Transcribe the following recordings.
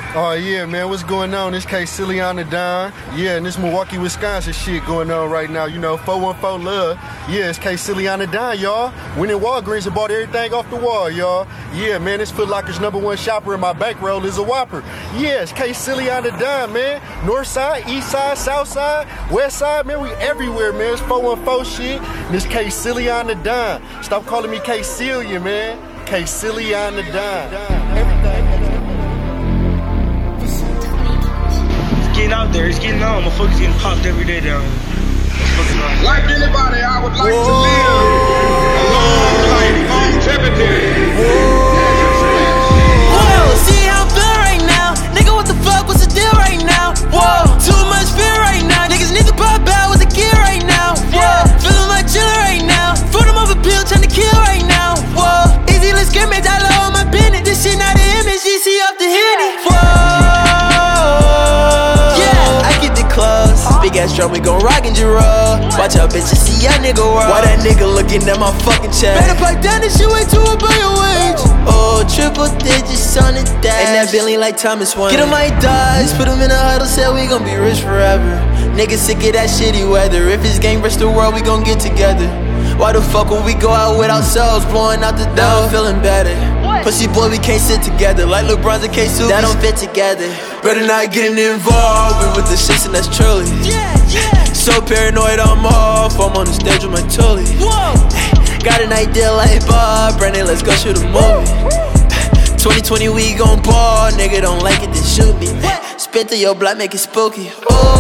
Oh yeah, man, what's going on? This K Silly on the Don. Yeah, and this Milwaukee, Wisconsin shit going on right now. You know, 414 Love. Yeah, it's K Silly on the Don, y'all. Went in Walgreens and bought everything off the wall, y'all. Yeah, man, this Foot Locker's #1 shopper and my bankroll is a Whopper. Yeah, it's K Silly on the Don, man. North side, east side, south side, west side, man, we everywhere, man. It's 414 shit. And it's K Silly on the Don. Stop calling me K Celia, man. K Silly on the Don. Everything. Getting out there, it's getting on. Motherfuckers getting popped every day down here. Like anybody, I would like to live a long life, longevity. Whoa, see how I'm feeling right now. Nigga, what the fuck, what's the deal right now? Whoa, too much fear right now. Niggas need to pop out with the gear right now. Whoa, feeling like chillin' right now. Foot him over pill, trying to kill right now. Whoa, easy, let's get me dollar on my business. This shit not the image, GC off the Henny. Whoa. Big ass drum, we gon' rock and roll. Watch out, bitches, see ya nigga roll. Why that nigga looking at my fucking chest? Better pipe down this shit way too above your wage. Oh, triple digits on the dash. And that Billy like Thomas Wayne. Get him my dice, put him in a huddle, said we gon' be rich forever. Niggas sick of that shitty weather. If it's gang versus the world, we gon' get together. Why the fuck would we go out with ourselves, blowing out the door, feeling better? Pussy boy, we can't sit together. Like LeBron's and K-Subi, that don't fit together. Better not getting involved with the shits and that's truly. So paranoid I'm off, I'm on the stage with my tully. Got an idea like Bob, Brandon, let's go shoot a movie. 2020 we gon' ball, nigga don't like it, then shoot me. Spit through your block, make it spooky.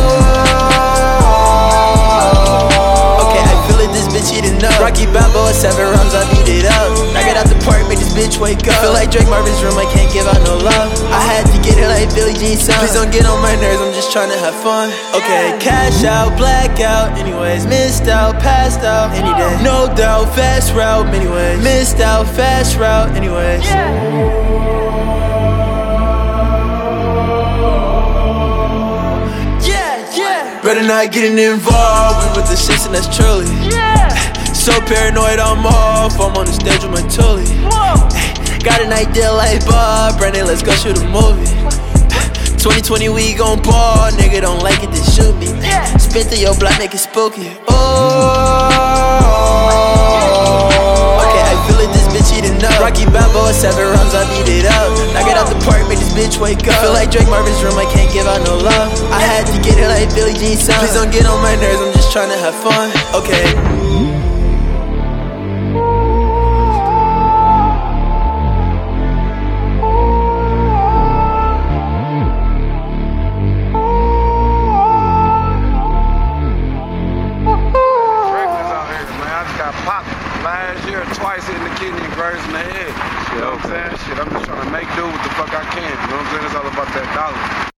Okay, I feel it, this bitch eating up. Rocky Balboa, 7 rounds, I beat it up. I get out the park, make this bitch wake up. Feel like Drake Marvin's room, I can't give out no love. I had to get it like Billie Jean son. Please don't get on my nerves, I'm just tryna have fun. Okay, cash out, black out, anyways. Missed out, passed out, any day. No doubt, fast route, many ways. Missed out, fast route, anyways. Better not getting involved with the shits and that's truly. So paranoid I'm off, I'm on the stage with my tully. Got an idea like Bob, Brandon, let's go shoot a movie. 2020 we gon' ball, nigga don't like it, then shoot me. Spit through your block, make it spooky. Okay, I feel it, this bitch eating up. Rocky Balboa, 7 rounds, I beat it up. I get out the park, make this bitch wake up. Feel like Drake Marvin's room, I can't give out no love. I had to get it like Billie Jean son. Please don't get on my nerves, I'm just tryna have fun. Okay. Last year, twice hitting the kidney and birds in the head. You know what I'm saying? Shit, I'm just trying to make do what the fuck I can. You know what I'm saying? It's all about that dollar.